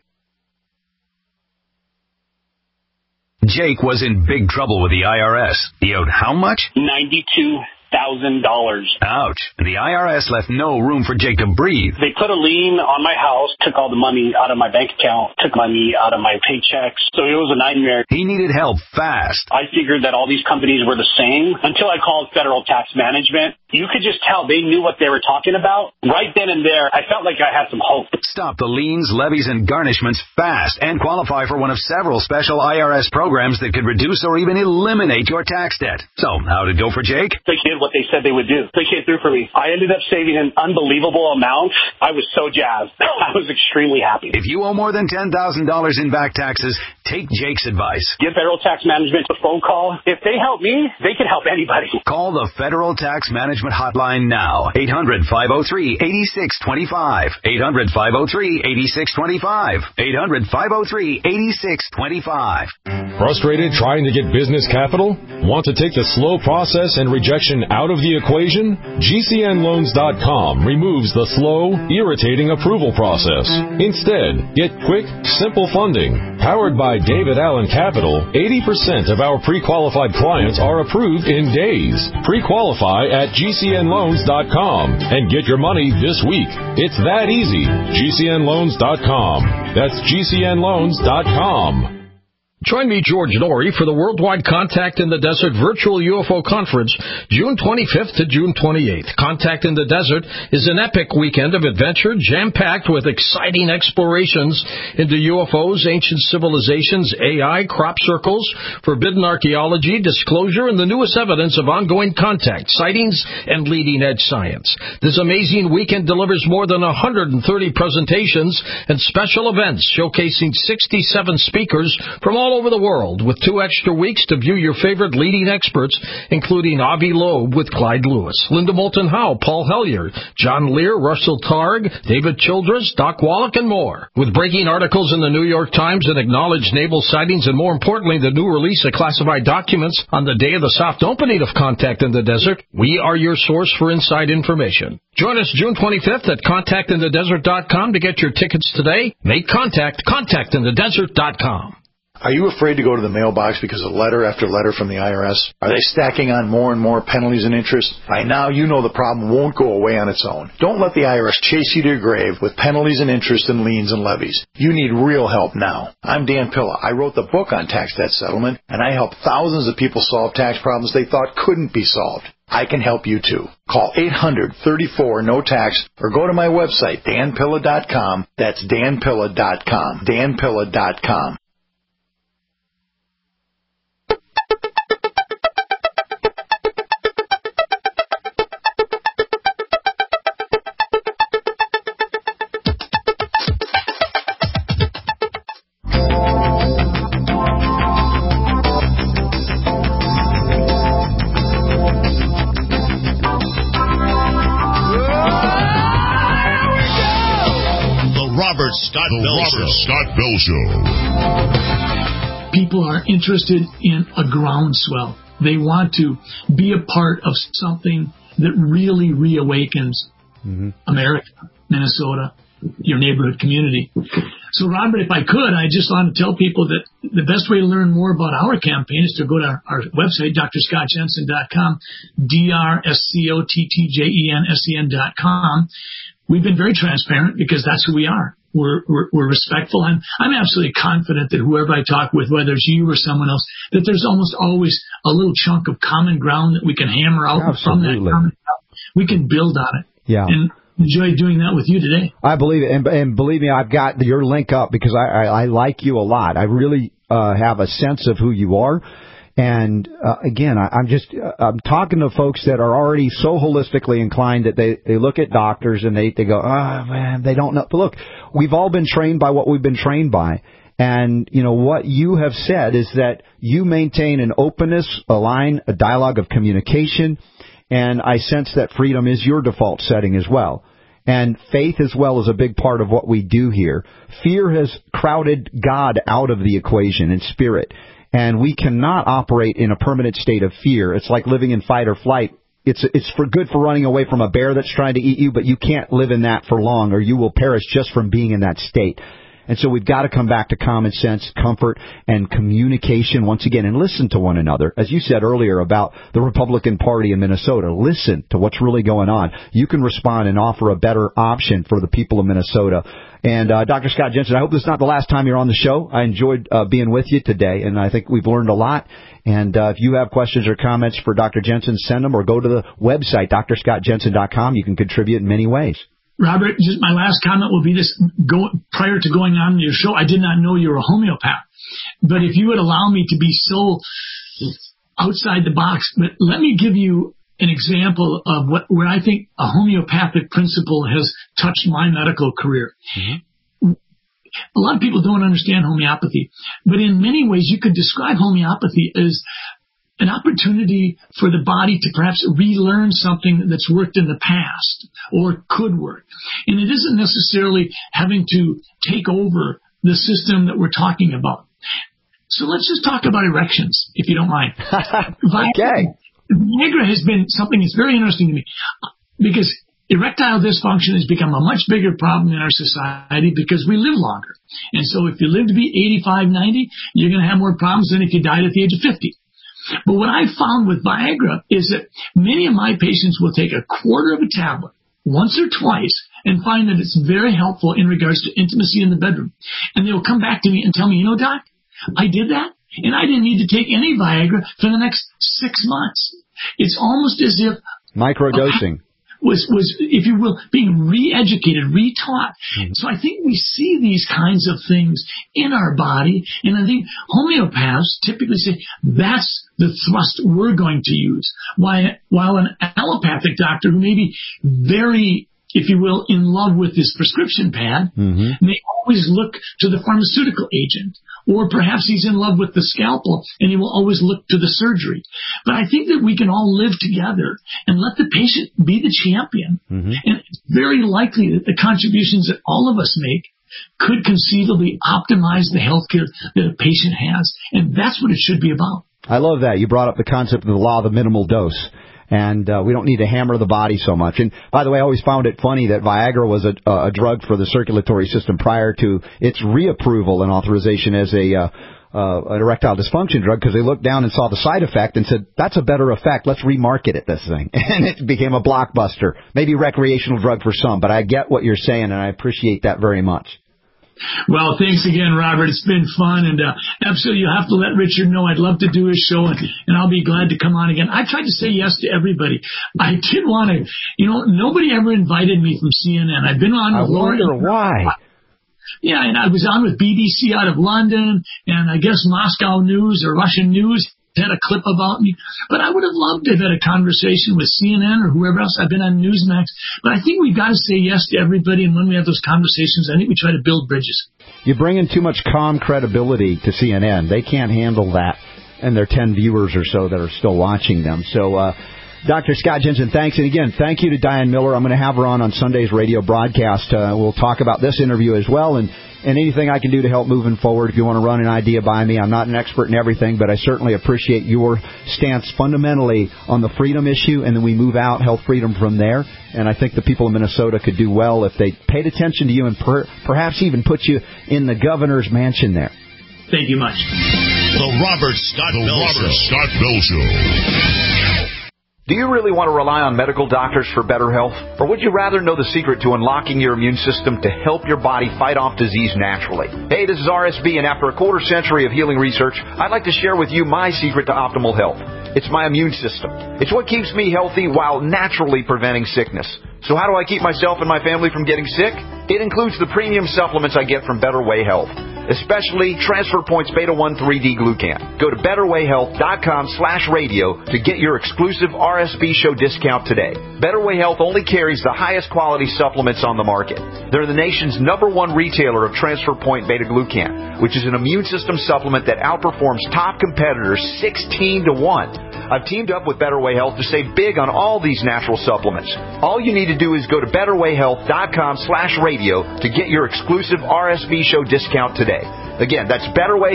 Jake was in big trouble with the IRS. He owed how much? $92,000. Ouch. The IRS left no room for Jake to breathe. They put a lien on my house, took all the money out of my bank account, took money out of my paychecks. So it was a nightmare. He needed help fast. I figured that all these companies were the same until I called Federal Tax Management. You could just tell they knew what they were talking about. Right then and there, I felt like I had some hope. Stop the liens, levies, and garnishments fast and qualify for one of several special IRS programs that could reduce or even eliminate your tax debt. So, how'd it go for Jake? They did what they said they would do. They came through for me. I ended up saving an unbelievable amount. I was so jazzed. I was extremely happy. If you owe more than $10,000 in back taxes, Take Jake's advice. Give Federal Tax Management a phone call. If they help me, they can help anybody. Call the Federal Tax Management Hotline now. 800-503-8625. 800-503-8625. 800-503-8625. Frustrated trying to get business capital? Want to take the slow process and rejection out of the equation? GCNloans.com removes the slow, irritating approval process. Instead, get quick, simple funding. Powered by David Allen Capital, 80% of our pre-qualified clients are approved in days. Pre-qualify at GCNloans.com and get your money this week. It's that easy. GCNloans.com. That's GCNloans.com. Join me, George Norrie, for the Worldwide Contact in the Desert Virtual UFO Conference, June 25th to June 28th. Contact in the Desert is an epic weekend of adventure, jam-packed with exciting explorations into UFOs, ancient civilizations, AI, crop circles, forbidden archaeology, disclosure, and the newest evidence of ongoing contact, sightings, and leading-edge science. This amazing weekend delivers more than 130 presentations and special events showcasing 67 speakers from all over the world, with 2 extra weeks to view your favorite leading experts, including Avi Loeb with Clyde Lewis, Linda Moulton Howe, Paul Hellyer, John Lear, Russell Targ, David Childress, Doc Wallach, and more. With breaking articles in the New York Times and acknowledged naval sightings, and more importantly, the new release of classified documents on the day of the soft opening of Contact in the Desert, we are your source for inside information. Join us June 25th at contactinthedesert.com to get your tickets today. Make contact, contactinthedesert.com. Are you afraid to go to the mailbox because of letter after letter from the IRS? Are they stacking on more and more penalties and interest? By now, you know the problem won't go away on its own. Don't let the IRS chase you to your grave with penalties and interest and liens and levies. You need real help now. I'm Dan Pilla. I wrote the book on tax debt settlement, and I help thousands of people solve tax problems they thought couldn't be solved. I can help you too. Call 800-34-NO-TAX or go to my website, danpilla.com. That's danpilla.com. danpilla.com. Scott Bell Show. People are interested in a groundswell. They want to be a part of something that really reawakens America, Minnesota, your neighborhood community. So, Robert, if I could, I just want to tell people that the best way to learn more about our campaign is to go to our website, drscottjensen.com, DRSCOTTJENSEN.com. We've been very transparent because that's who we are. We're respectful. I'm absolutely confident that whoever I talk with, whether it's you or someone else, that there's almost always a little chunk of common ground that we can hammer out. Absolutely. From that common ground. We can build on it. Yeah. And enjoy doing that with you today. I believe it. And believe me, I've got your link up because I like you a lot. I really have a sense of who you are. And again, I'm talking to folks that are already so holistically inclined that they look at doctors and they go, oh man, they don't know. But look, we've all been trained by what we've been trained by. And, you know, what you have said is that you maintain an openness, a dialogue of communication. And I sense that freedom is your default setting as well. And faith as well is a big part of what we do here. Fear has crowded God out of the equation and spirit. And we cannot operate in a permanent state of fear. It's like living in fight or flight. It's good for running away from a bear that's trying to eat you, but you can't live in that for long or you will perish just from being in that state. And so we've got to come back to common sense, comfort, and communication once again, and listen to one another. As you said earlier about the Republican Party in Minnesota, listen to what's really going on. You can respond and offer a better option for the people of Minnesota. And Dr. Scott Jensen, I hope this is not the last time you're on the show. I enjoyed being with you today, and I think we've learned a lot. And if you have questions or comments for Dr. Jensen, send them or go to the website, drscottjensen.com. You can contribute in many ways. Robert, just my last comment will be this. Prior to going on your show, I did not know you were a homeopath. But if you would allow me to be so outside the box, but let me give you an example of where I think a homeopathic principle has touched my medical career. Mm-hmm. a lot of people don't understand homeopathy, but in many ways you could describe homeopathy as an opportunity for the body to perhaps relearn something that's worked in the past or could work. And it isn't necessarily having to take over the system that we're talking about. So let's just talk about erections, if you don't mind. Okay. Viagra has been something that's very interesting to me because erectile dysfunction has become a much bigger problem in our society because we live longer. And so if you live to be 85, 90, you're going to have more problems than if you died at the age of 50. But what I found with Viagra is that many of my patients will take a quarter of a tablet once or twice and find that it's very helpful in regards to intimacy in the bedroom. And they'll come back to me and tell me, Doc, I did that and I didn't need to take any Viagra for the next 6 months. It's almost as if microdosing was, if you will, being re-educated, retaught. So I think we see these kinds of things in our body, and I think homeopaths typically say that's the thrust we're going to use, while an allopathic doctor who may be very, if you will, in love with this prescription pad, may always look to the pharmaceutical agent. Or perhaps he's in love with the scalpel and he will always look to the surgery. But I think that we can all live together and let the patient be the champion. And it's very likely that the contributions that all of us make could conceivably optimize the healthcare that a patient has. And that's what it should be about. I love that. You brought up the concept of the law of the minimal dose. And we don't need to hammer the body so much. And by the way, I always found it funny that Viagra was a drug for the circulatory system prior to its reapproval and authorization as an erectile dysfunction drug, because they looked down and saw the side effect and said, that's a better effect. Let's remarket it, this thing. And it became a blockbuster. Maybe recreational drug for some, but I get what you're saying, and I appreciate that very much. Well, thanks again, Robert. It's been fun, and absolutely, you have to let Richard know I'd love to do his show, and I'll be glad to come on again. I tried to say yes to everybody. I did want to, nobody ever invited me from CNN. I've been on with Lauren. I wonder why. Yeah, and I was on with BBC out of London, and I guess Moscow News or Russian News had a clip about me, but I would have loved to have had a conversation with CNN or whoever else. I've been on Newsmax, but I think we've got to say yes to everybody, and when we have those conversations, I think we try to build bridges. You bring in too much calm credibility to CNN. They can't handle that, and their 10 viewers or so that are still watching them. So, Dr. Scott Jensen, thanks. And again, thank you to Diane Miller. I'm going to have her on Sunday's radio broadcast. We'll talk about this interview as well, and anything I can do to help moving forward. If you want to run an idea by me, I'm not an expert in everything, but I certainly appreciate your stance fundamentally on the freedom issue, and then we move out health freedom from there. And I think the people of Minnesota could do well if they paid attention to you and perhaps even put you in the governor's mansion there. Thank you much. The Robert Scott Bell Show. Do you really want to rely on medical doctors for better health? Or would you rather know the secret to unlocking your immune system to help your body fight off disease naturally? Hey, this is RSB, and after a quarter century of healing research, I'd like to share with you my secret to optimal health. It's my immune system. It's what keeps me healthy while naturally preventing sickness. So how do I keep myself and my family from getting sick? It includes the premium supplements I get from Better Way Health, especially Transfer Points Beta-1 3D Glucan. Go to BetterWayHealth.com/radio to get your exclusive RSB show discount today. Better Way Health only carries the highest quality supplements on the market. They're the nation's #1 retailer of Transfer Point Beta Glucan, which is an immune system supplement that outperforms top competitors 16 to 1. I've teamed up with Better Way Health to save big on all these natural supplements. All you need to do is go to BetterWayHealth.com/radio to get your exclusive RSB show discount today. Again, that's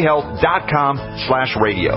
BetterWayHealth.com/radio.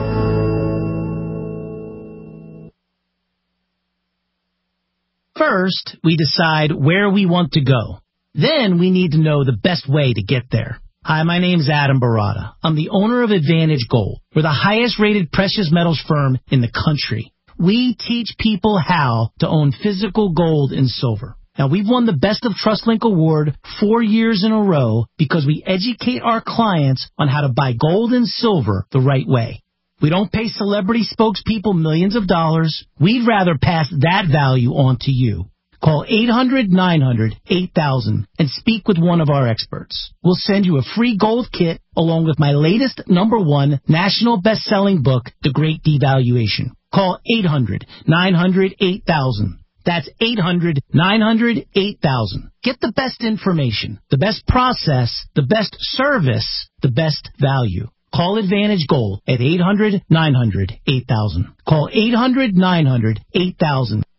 First, we decide where we want to go. Then we need to know the best way to get there. Hi, my name's Adam Barada. I'm the owner of Advantage Gold. We're the highest rated precious metals firm in the country. We teach people how to own physical gold and silver. Now, we've won the Best of TrustLink Award 4 years in a row because we educate our clients on how to buy gold and silver the right way. We don't pay celebrity spokespeople millions of dollars. We'd rather pass that value on to you. Call 800-900-8000 and speak with one of our experts. We'll send you a free gold kit along with my latest #1 national best-selling book, The Great Devaluation. Call 800-900-8000. That's 800-900-8000. Get the best information, the best process, the best service, the best value. Call Advantage Gold at 800-900-8000. Call 800-900-8000.